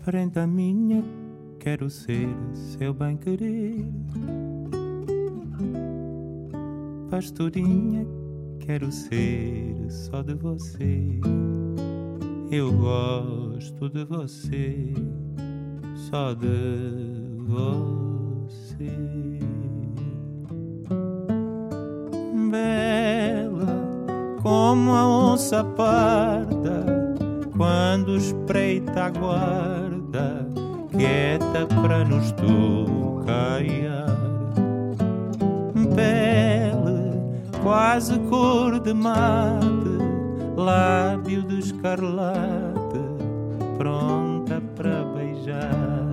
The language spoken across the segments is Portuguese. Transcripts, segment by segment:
Prenda minha, quero ser seu bem-querer. Pastorinha, quero ser só de você. Eu gosto de você, só de você. Bela como a onça parda, quando espreita a guarda, quieta para nos tocaiar. Pele quase cor de mate, lábio de escarlate, pronta para beijar.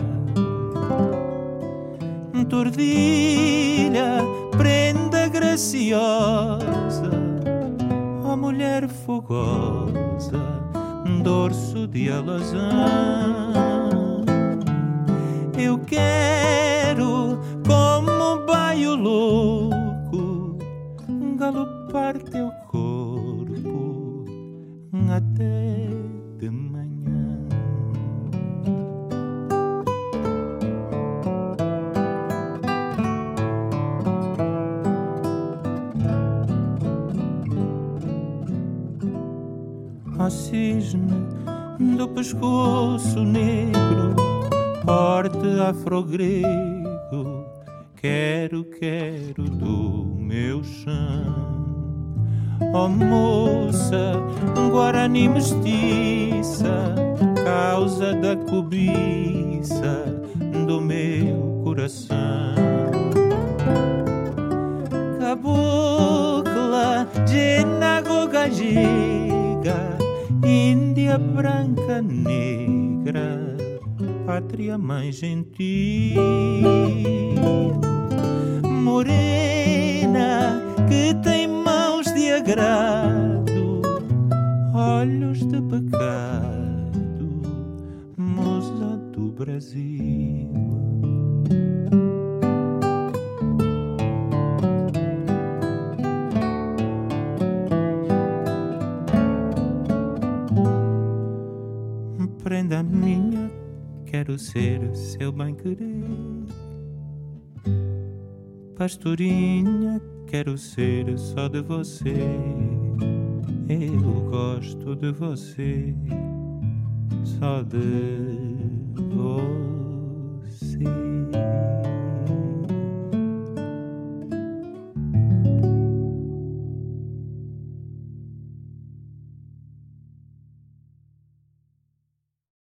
Tordilha, prenda graciosa, ó mulher fogosa, dorso de alazão. Eu quero, como baio louco, galopar teu corpo até de manhã. Ó cisne do pescoço negro, porte afro-grego, quero do meu chão. Ó moça, guarani mestiça, causa da cobiça do meu coração. Cabocla, genagoga, Índia branca negra, pátria mãe gentil. Morena que tem mãos de agrado, olhos de pecado, musa do Brasil. Prenda minha, quero ser seu bem-querer. Pastorinha, quero ser só de você. Eu gosto de você, só de você.